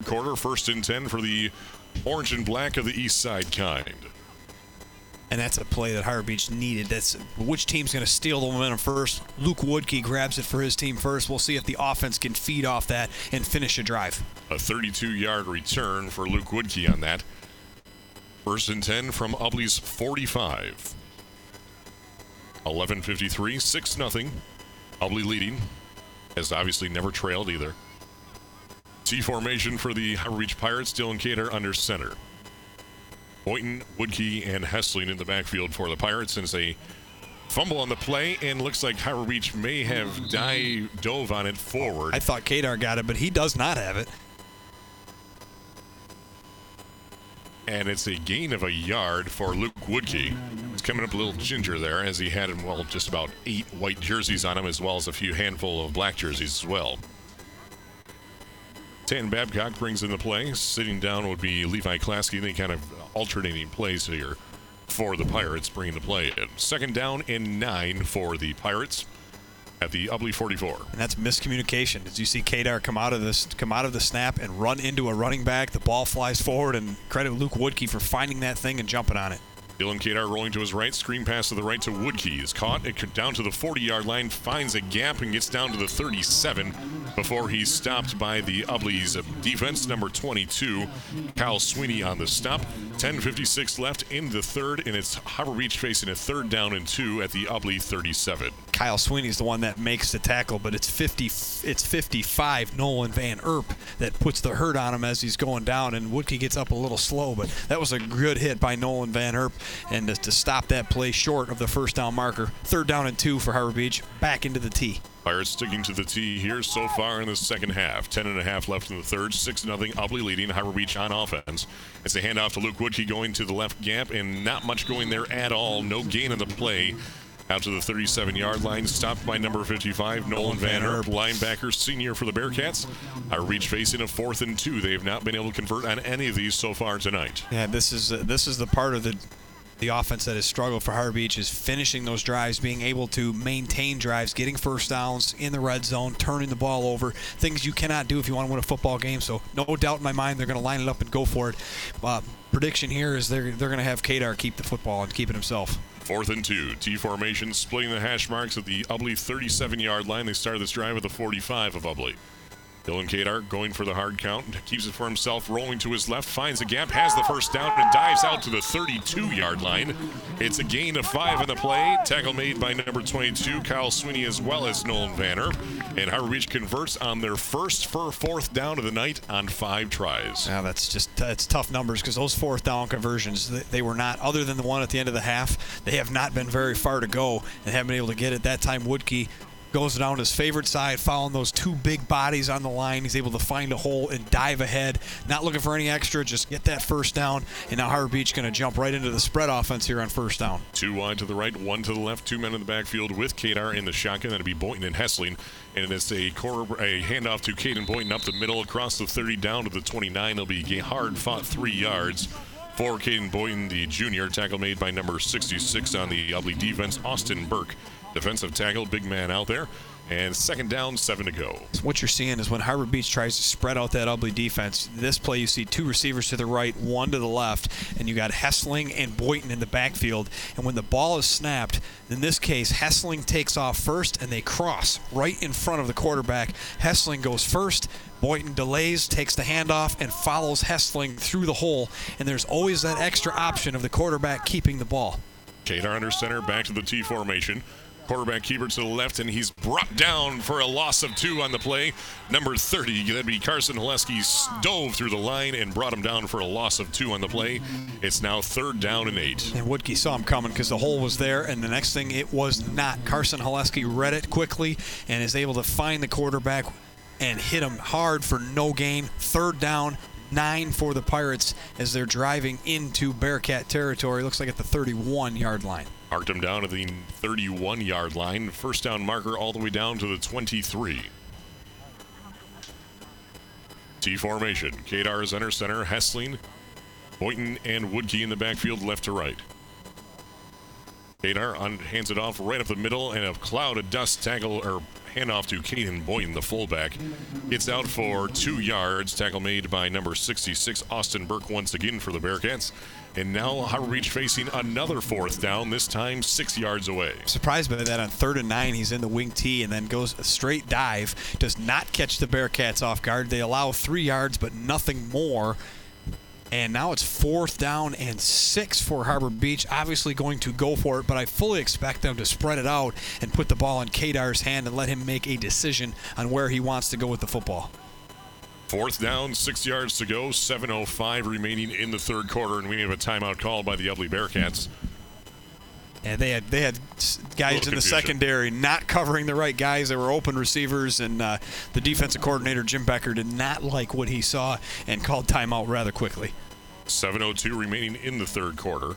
quarter. 1st and 10 for the orange and black of the East Side kind. And that's a play that Harbor Beach needed. That's which team's going to steal the momentum first. Luke Woodkey grabs it for his team first. We'll see if the offense can feed off that and finish a drive. A 32-yard return for Luke Woodkey on that. 1st and 10 from Ubly's 45. 11:53, 6-0. Ubly leading. Has obviously never trailed either. T formation for the Harbor Beach Pirates. Dylan Cater under center. Boynton, Woodkey, and Hessling in the backfield for the Pirates. And it's a fumble on the play, and looks like Harbor Beach may have dove on it forward. I thought Kadar got it, but he does not have it. And it's a gain of a yard for Luke Woodkey. He's coming up a little ginger there, as he had, well, just about 8 white jerseys on him, as well as a few handful of black jerseys as well. Tan Babcock brings in the play. Sitting down would be Levi Klasky. They kind of alternating plays here for the Pirates, bringing the play in. 2nd down and 9 for the Pirates at the Ubly 44. And that's miscommunication. As you see Kadar come out of the snap and run into a running back, the ball flies forward, and credit Luke Woodkey for finding that thing and jumping on it. Dylan Kadar rolling to his right, screen pass to the right to Woodkey. Is caught, it down to the 40-yard line, finds a gap and gets down to the 37 before he's stopped by the Ubly's defense, number 22, Kyle Sweeney on the stop. 10:56 left in the third, and it's Harbor Beach facing a 3rd down and 2 at the Ubly 37. Kyle Sweeney's the one that makes the tackle, but it's 55 Nolan Van Erp that puts the hurt on him as he's going down, and Woodkey gets up a little slow, but that was a good hit by Nolan Van Erp, and to stop that play short of the 1st down marker. 3rd down and 2 for Harbor Beach, back into the tee. Pirates sticking to the tee here so far in the second half. 10.5 left in the third. 6-0 Ubly leading Harbor Beach on offense. It's a handoff to Luke Woodkey going to the left gap, and not much going there at all. No gain on the play. Out to the 37-yard line, stopped by number 55, Nolan Van Erp, linebacker, senior for the Bearcats. Harbor Beach facing a 4th and 2. They have not been able to convert on any of these so far tonight. Yeah, this is the part of the offense that has struggled for Harbor Beach, is finishing those drives, being able to maintain drives, getting 1st downs in the red zone, turning the ball over, things you cannot do if you want to win a football game. So no doubt in my mind they're going to line it up and go for it. Prediction here is they're going to have Kadar keep the football and keep it himself. 4th and 2. T formation splitting the hash marks at the Ubly 37-yard line. They started this drive at the 45 of Ubly. Dylan Kadar going for the hard count, keeps it for himself, rolling to his left, finds a gap, has the 1st down, and dives out to the 32-yard line. It's a gain of 5 on the play. Tackle made by number 22, Kyle Sweeney, as well as Nolan Van Erp. And Harbor Beach converts on their first for 4th down of the night on 5 tries. Yeah, that's tough numbers, because those 4th down conversions, they were not, other than the one at the end of the half, they have not been very far to go and haven't been able to get it. That time Woodkey goes down his favorite side, following those 2 big bodies on the line. He's able to find a hole and dive ahead, not looking for any extra, just get that 1st down. And now Harbor Beach going to jump right into the spread offense here on 1st down. 2 wide to the right, 1 to the left, 2 men in the backfield with Kadar in the shotgun. That'll be Boynton and Hessling. And it's a handoff to Caden Boynton up the middle across the 30 down to the 29. It'll be hard-fought 3 yards for Caden Boynton, the junior. Tackle made by number 66 on the Ubly defense, Austin Burke. Defensive tackle, big man out there. And 2nd down, 7 to go. What you're seeing is when Harbor Beach tries to spread out that Ubly defense, this play you see 2 receivers to the right, 1 to the left, and you got Hessling and Boynton in the backfield. And when the ball is snapped, in this case, Hessling takes off first, and they cross right in front of the quarterback. Hessling goes first. Boynton delays, takes the handoff, and follows Hessling through the hole. And there's always that extra option of the quarterback keeping the ball. Kadar under center, back to the T formation. Quarterback keeper to the left, and he's brought down for a loss of 2 on the play. Number 30, that'd be Carson Haleski, dove through the line and brought him down for a loss of 2 on the play. It's now 3rd down and 8. And Woodkey saw him coming because the hole was there, and the next thing, it was not. Carson Haleski read it quickly and is able to find the quarterback and hit him hard for no gain. 3rd down, 9 for the Pirates as they're driving into Bearcat territory. Looks like at the 31-yard line. Marked him down at the 31-yard line. 1st down marker all the way down to the 23. T formation. Kadar is under center. Hessling, Boynton, and Woodkey in the backfield left to right. Kadar hands it off right up the middle, and a cloud of dust handoff to Caden Boynton, the fullback. Gets out for 2 yards. Tackle made by number 66, Austin Burke, once again for the Bearcats. And now Harbor Beach facing another 4th down, this time 6 yards away. Surprised by that. On 3rd and 9, he's in the wing tee and then goes a straight dive. Does not catch the Bearcats off guard. They allow 3 yards, but nothing more. And now it's 4th down and 6 for Harbor Beach. Obviously going to go for it, but I fully expect them to spread it out and put the ball in Kadar's hand and let him make a decision on where he wants to go with the football. 4th down, 6 yards to go, 7:05 remaining in the 3rd quarter, and we have a timeout called by the Ubly Bearcats. And they had guys in the secondary not covering the right guys. They were open receivers, and the defensive coordinator, Jim Becker, did not like what he saw and called timeout rather quickly. 7:02 remaining in the 3rd quarter.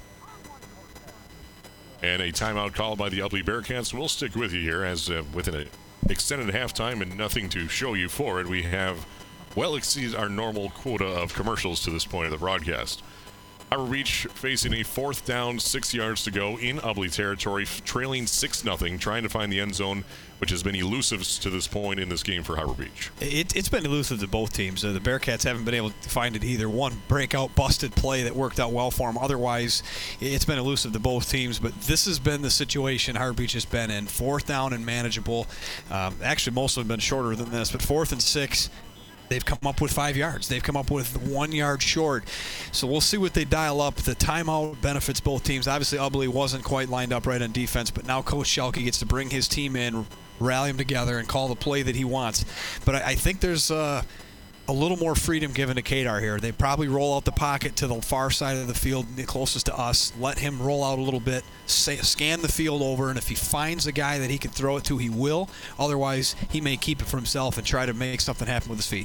And a timeout called by the Ubly Bearcats. We'll stick with you here as with an extended halftime and nothing to show you for it. We have well exceeded our normal quota of commercials to this point of the broadcast. Harbor Beach facing a 4th down, 6 yards to go in Ubly territory, trailing 6-0, trying to find the end zone, which has been elusive to this point in this game for Harbor Beach. It's been elusive to both teams. The Bearcats haven't been able to find it either. One breakout, busted play that worked out well for them. Otherwise, it's been elusive to both teams. But this has been the situation Harbor Beach has been in. 4th down and manageable. Actually, most of them have been shorter than this, but 4th and 6. They've come up with 5 yards. They've come up with 1 yard short. So we'll see what they dial up. The timeout benefits both teams. Obviously, Ubly wasn't quite lined up right on defense, but now Coach Schalke gets to bring his team in, rally them together, and call the play that he wants. But I think there's a little more freedom given to Kadar here. They probably roll out the pocket to the far side of the field, closest to us, let him roll out a little bit, scan the field over, and if he finds a guy that he can throw it to, he will. Otherwise, he may keep it for himself and try to make something happen with his feet.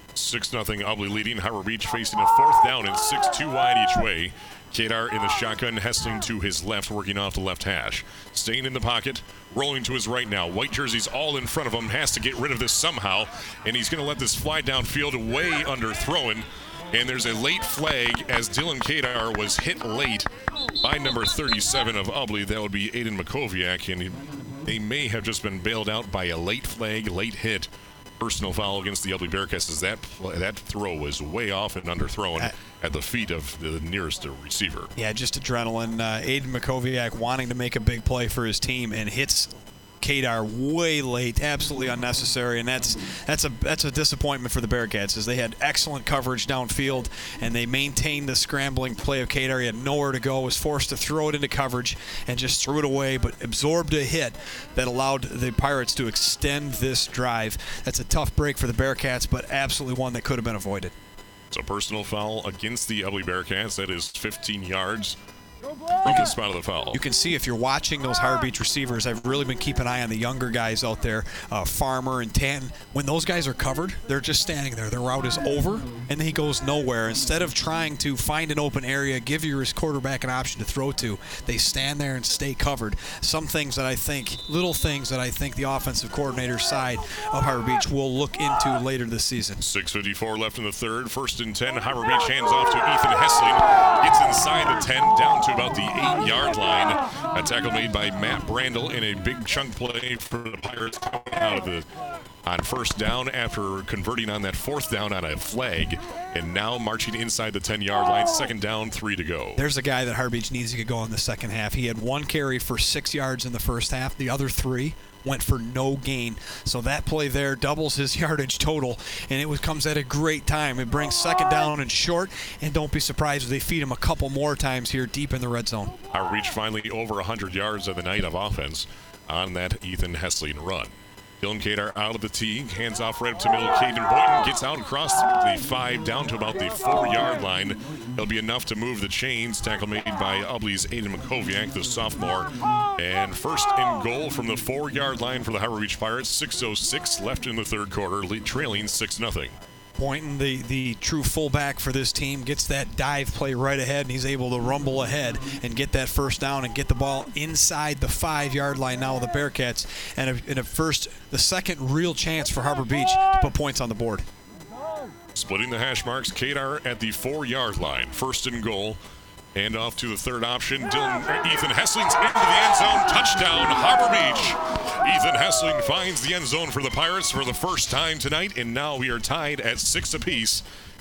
6-0 Ubly leading. Harbor Beach facing a 4th down and 6, 2 wide each way. Kadar in the shotgun, Hesting to his left, working off the left hash. Staying in the pocket, rolling to his right now. White jerseys all in front of him, has to get rid of this somehow, and he's going to let this fly downfield, way underthrown. And there's a late flag as Dylan Kadar was hit late by number 37 of Ubly. That would be Aiden Makoviak, and they may have just been bailed out by a late flag, late hit. Personal foul against the Ubly Bearcats as that throw was way off and underthrown at the feet of the nearest receiver. Yeah, just adrenaline. Aiden Makoviak wanting to make a big play for his team and hits Kadar way late, absolutely unnecessary, and that's a disappointment for the Bearcats as they had excellent coverage downfield and they maintained the scrambling play of Kadar. He had nowhere to go, was forced to throw it into coverage and just threw it away, but absorbed a hit that allowed the Pirates to extend this drive. That's a tough break for the Bearcats, but absolutely one that could have been avoided. It's a personal foul against the Ubly Bearcats. That is 15 yards. Biggest spot of the foul. You can see if you're watching those Harbor Beach receivers, I've really been keeping an eye on the younger guys out there, Farmer and Tanton. When those guys are covered, they're just standing there. Their route is over, and he goes nowhere. Instead of trying to find an open area, give your quarterback an option to throw to, they stand there and stay covered. Some things that I think, little things that I think the offensive coordinator side of Harbor Beach will look into later this season. 6:54 left in the third. 1st and 10. Harbor Beach hands off to Ethan Hessling. Gets inside the 10, down to about the 8-yard line. A tackle made by Matt Brandel in a big chunk play for the Pirates coming out of on 1st down after converting on that 4th down on a flag, and now marching inside the 10-yard line. 2nd down, 3 to go. There's a guy that Harbor Beach needs to get going in the second half. He had 1 carry for 6 yards in the first half. The other 3 went for no gain. So that play there doubles his yardage total, and it comes at a great time. It brings 2nd down and short, and don't be surprised if they feed him a couple more times here deep in the red zone. Harbor Beach finally over 100 yards of the night of offense on that Ethan Hessling run. Dylan Kadar out of the tee, hands off right up to middle. Caden Boynton gets out across the 5 down to about the 4-yard line. It'll be enough to move the chains. Tackle made by Ubly's Aiden Makoviak, the sophomore. And 1st and goal from the 4-yard line for the Harbor Beach Pirates. 6:06 left in the 3rd quarter, trailing 6-0. Boynton, the true fullback for this team, gets that dive play right ahead, and he's able to rumble ahead and get that 1st down and get the ball inside the 5-yard line now with the Bearcats, and the second real chance for Harbor Beach to put points on the board. Splitting the hash marks, Kadar at the 4-yard line. 1st and goal. Hand off to the third option. Ethan Hessling's into the end zone. Touchdown, Harbor Beach. Ethan Hessling finds the end zone for the Pirates for the first time tonight, and now we are tied at 6 apiece